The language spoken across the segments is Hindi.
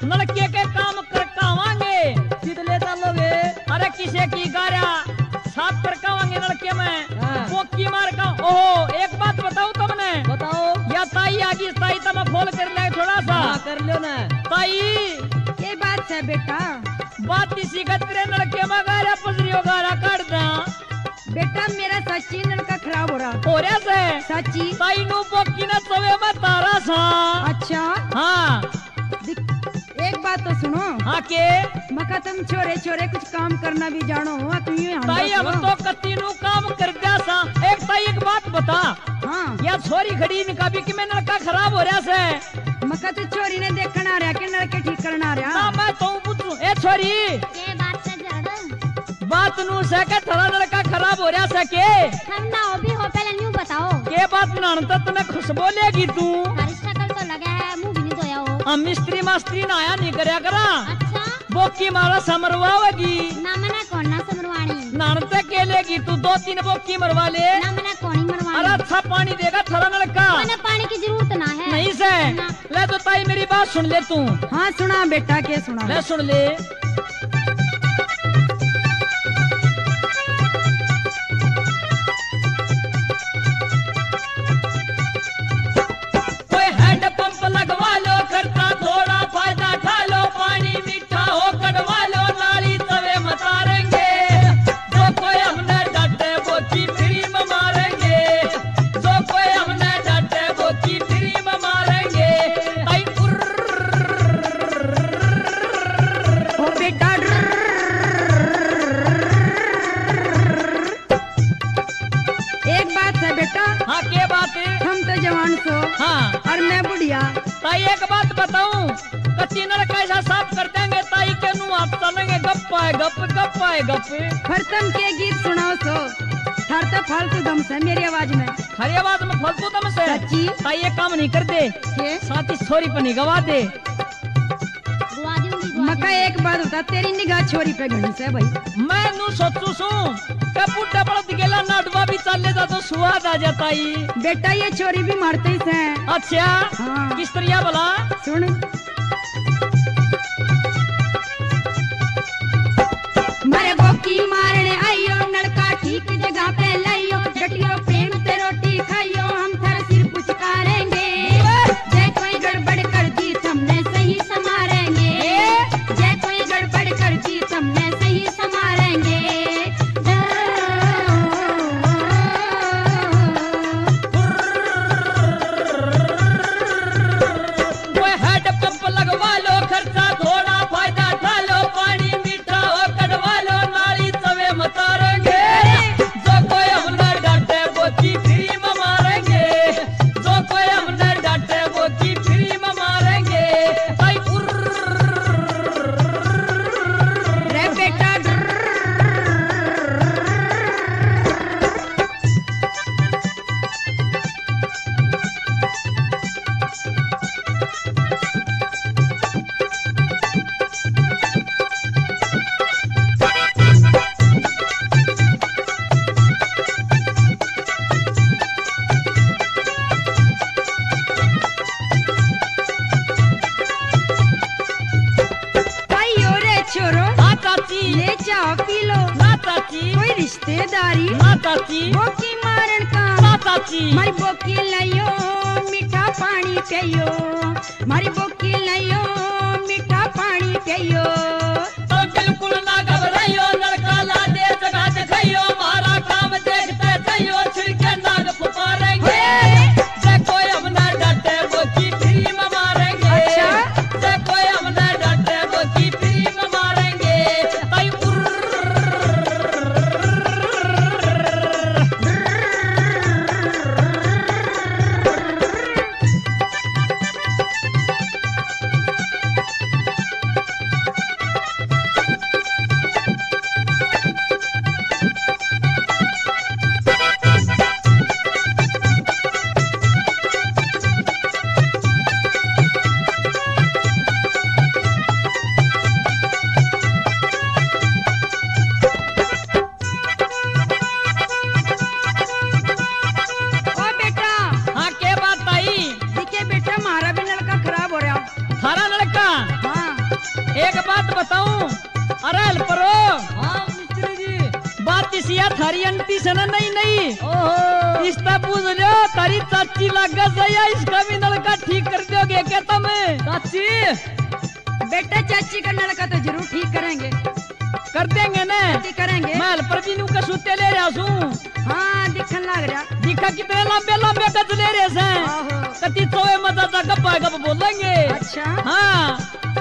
नलके के काम करकावांगे कितने डालोगे? अरे किसे की गारा साफ करकावांगे नलके में हाँ। बोकी मार का। ओहो एक बात बताऊं तुमने बताओ। या ताई आगी ताई तम खोल कर ले थोड़ा सा। हाँ कर लो ना। ताई ये बात है बेटा। बात इसी गतरे नलके में गारा पजरियो गारा काट दा बेटा मेरा सच्ची नलका खराब हो रहा। हो रहा से सच्ची। ताई नु बोकी ना तवे में तारा सा। अच्छा हाँ एक बात तो सुनो। हाँ के मका तुम छोरे छोरे कुछ काम करना भी जानो हो तुम ये ताई हम तो कत्ती नु काम कर दिया सा। एक ताई एक बात बता हाँ या छोरी खड़ी निकाबी कि मैं नलका खराब हो रहा से मका तो छोरी ने देखना आ रहा कि नलके ठीक करना आ ना रहा। मैं तो पूछूं ए छोरी के बात से जड़ बात नु से के थोड़ा नलका खराब हो रहा से के हम ना हो भी हो पहले न्यू बताओ। के बात नान तो तुम्हें खुश बोलेगी तू। हमारी शक्ल तो लगा है मुंह भी नहीं धोया हो। हम मिस्त्री मास्त्री ना आया नहीं करया करा अच्छा बोकी मारा समरवावेगी ना मना कौन ना समरवाणी नान ते के लेगी तू 2-3 बोकी मरवा ले। ना मना कौन ही अरे मरवाणी। अच्छा पानी देगा थोड़ा नलका मैंने पानी की जरूरत ना है। नहीं से ना। ले तो ताई मेरी बात सुन ले तू। हाँ सुना बेटा के सुना। ले सुन ले कोई हैंड पंप लगवा लो खर्चा थोड़ा फायदा उठा लो पानी मीठा हो कटवा लो नाली तवे मतारेंगे जो कोई हमने डांटे वो की फ्री में मारेंगे जो कोई हमने डांटे वो की फ्री में मारेंगे आई ओ बेटा एक बात है बेटा। हाँ के बात है हम तो जवान सो हाँ और मैं बुढ़िया। ताई एक बात बताऊं कच्ची नल कैसा साफ कर देंगे ताई के नु आप चलेंगे गप आए गप गप आए गप पर तुम के गीत सुनाओ सो थार तो फालतू गम से मेरी आवाज में। खरी आवाज में फालतू दम से सच्ची। ताई ये काम नहीं कर दे के साथ ही छोरी पर नहीं गवा दे। दुआ दूंगी दुआ मका एक बात होता तेरी निगाह छोरी पे घनी से भाई। मैं नु सोचू सू के बुड्ढा बड़द गेला नाडवा भी चले जा तो स्वाद आ जाता ही। बेटा ये छोरी भी मारते ही से। अच्छा हाँ किस तरह बोला सुन मरे बोकी मारने आइयो नलका ठीक जगह पे लाइयो डटियो प्रेम से रोटी खाइयो हम थर सिर पुचकारेंगे। जय कोई गड़बड़ कर दी तुमने सही संवारेंगे। जय कोई गड़बड़ कर दी तुमने सही संवारेंगे। कोई हेड पंप लगवा लो खर्चा थोड़ा फायदा उठा लो पानी मीठा हो कटवा लो नाली तवे मतारेंगे जो कोई हमने डांटे वो की फ्री में मारेंगे जो कोई हमने डांटे वो की फ्री में मारेंगे आई रे बेटा भाइयों रे छोरो हाँ चाची ले चाह पी लो। ना चाची कोई रिश्तेदारी ना चाची बोकी मारन का ना चाची मारी बोकी लाइयो मीठा पानी पियो। मारी बोकी लाइयो मीठा पानी पियो। तो बिल्कुल ना घबराइयो लड़का ला दे जगह दिखाइयो हमारा काम देखते जाइयो छिड़के नाग फुपारेंगे जे कोई हमने डांटे वो की फ्री में मारेंगे अच्छा। जे कोई हमने डांटे वो की फ्री में मारेंगे आई बताऊं? अरे अल्परो हाँ मिस्त्री जी। बात इसिया थारी अंटी से ना नहीं ओहो इसका पूछ लो तारी चाची लगा सया इसका भी नलका ठीक कर दोगे क्या तुम? चाची बेटा चाची का नलका तो जरूर ठीक करेंगे, कर देंगे ना? ठीक करेंगे। मैं अल्पर जी का सूते ले रहा हूँ। हाँ दिखन लग रहा। दिखा कितने लंबे लंबे गज ले रहे से आहो। कति चोए मजा सा गप्पा गप बोलेंगे। अच्छा हाँ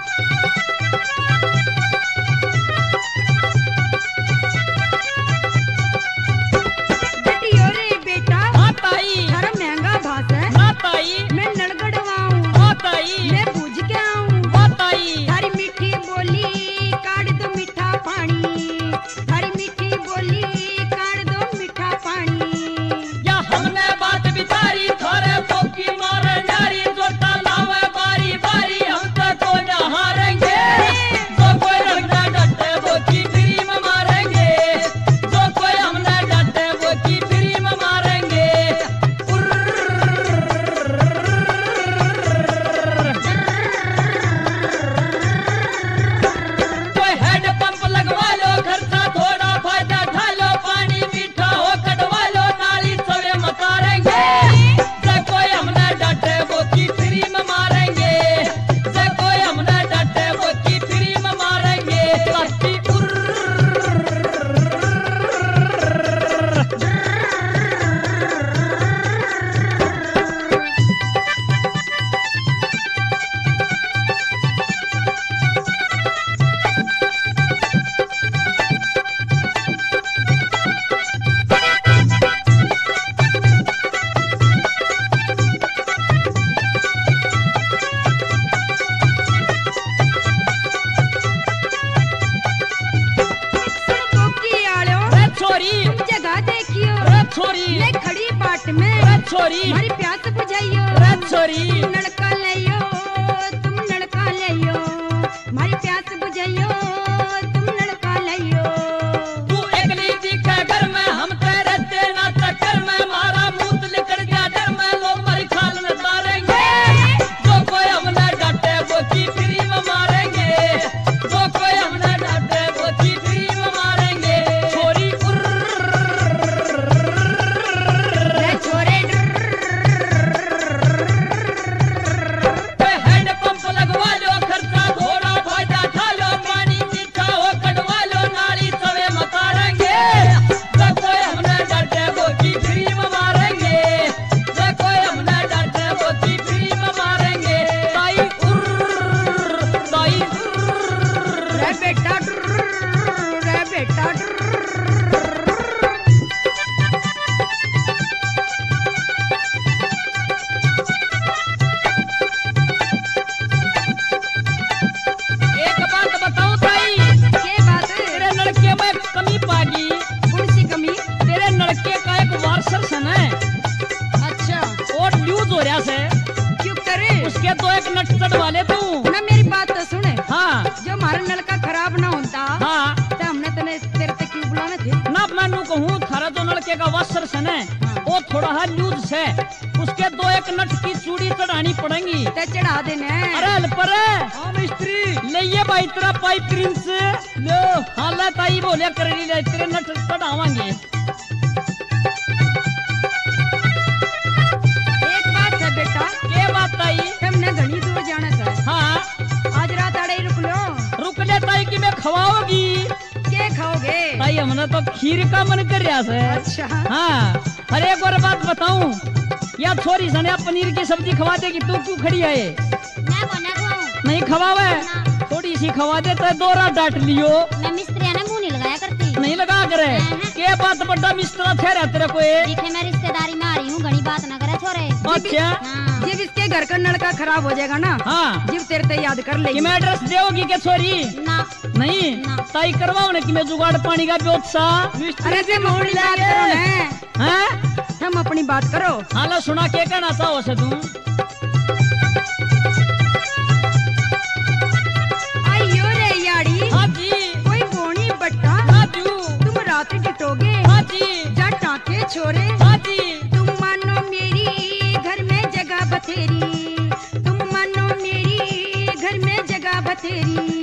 बेटियों रे बेटा हाँ ताई थारा महंगा भात है। हाँ ताई मैं नलगढ़वाऊं, हाँ ताई मैं बूझ के आऊं। हाँ ताई थारी मीठी बोली काट दो मीठा पानी, थारी मीठी बोली काट दो मीठा पानी। या हमने बात बिचारी थोड़े पोकी मारे नारी जोटा लावे बारी बारी हम तक को न हारेंगे। जो कोई रंगना डटे वो की फ्री में मारेंगे, जो कोई हमने डटे वो की फ्री में मारेंगे। कोई हेड पंप लगवा लो खर्चा थोड़ा फायदा उठा लो, पानी मीठा हो कटवा लो नाली सवे मतारेंगे। जब कोई हमने डटे वो की फ्री में मारेंगे, जब कोई हमने डटे वो की फ्री में मारेंगे। ताकि बोकी आलो रे छोरी जगह देखियो, रे छोरी मैं खड़ी बाट में रे छोरी हमारी प्यास बुझाइयो। रे छोरी तुम नलका लियो, तुम नलका लियो, हमारी प्यास बुझाइयो, तुम नलका लियो। तू एकली दिखे घर में हम तेरे देना चक्कर में मारा मूत लेकर गया डर में लोग मरी खाल में तारेंगे। जो कोई हमने डटे वो की फ्री में मारेंगे, जो कोई हमने डटे वो की फ्री में मारेंगे। छोरी रे छोरे पे हैंड पंप लगवा लो खर्चा थोड़ा फायदा उठा लो, पानी मीठा हो कटवा लो नाली सवे मतारेंगे। जो कोई हमने डटे वो की फ्री में मारेंगे, जो कोई हमने डटे वो की फ्री में मारेंगे। ताई ताई रे बेटा रे बेटा एक बात बताऊं ताई, के बात तेरे लड़के में कमी पागी। कौन सी कमी? तेरे लड़के का एक वार्षर सन है अच्छा और ल्यूज हो रहा से क्यों करे? उसके दो एक नट चढ़वा ले तू। ना मेरी बात तो सुने, हाँ जो हमारा नलका खराब ना होता हाँ तो हमने तेरे तक क्यों बुलाने थे? ना मैं कहूँ थारा जो लड़के का वास्टर सन है वो थोड़ा है लूज से, उसके दो एक नट की चूड़ी चढ़ानी पड़ेगी। ते चढ़ा देने। अरे अल्पर हाँ मिस्त्री ले ये भाई तेरा पाइप प्रिंस लो। हाँ ले ताई बोले कर ली ले तेरे नट चढ़ावांगे। एक बात है बेटा, ये बात ताई हमने घनी दूर जाना है। हाँ आज रात आड़े रुक लो। रुक ले ताई कि मैं खवाओगी। क्या खाओगे? ताई हमने तो खीर का मन कर रहा है। अच्छा हाँ अरे एक और बात बताऊं, या छोरी सने पनीर की सब्जी खवा देगी तू क्यों खड़ी है? मैं कोना को नहीं खवावे थोड़ी सी खवा दे तो दोरा डांट लियो। मैं मिस्त्री ने मुंह नहीं लगाया करती। नहीं लगा करे के बात बड़ा मिस्त्रा ठहरा तेरे को ये? दिखे मैं रिश्तेदारी में आ रही हूँ, घनी बात ना करे छोरे। अच्छा हाँ। जब इसके घर का नलका खराब हो जाएगा ना, हाँ जब तेरे ते याद कर कि लेगी। मैं एड्रेस देओगी के छोरी? ना नहीं ना। ताई करवाओ ना कि मैं जुगाड़ पानी का व्यवस्था। अरे तुम अपनी बात करो ना, हैं हम अपनी बात करो। हाँ सुना के कहना चाहो से तुम? आइयो रे याड़ी, हाँ जी कोई बोनी बट्टा, हाँ जी तुम रात डिटोगे हाँ जी जा टाके छोरे। हाँ जी तुम मानो मेरी घर में जगह बथेरी, तुम मानो मेरी घर में जगह बथेरी।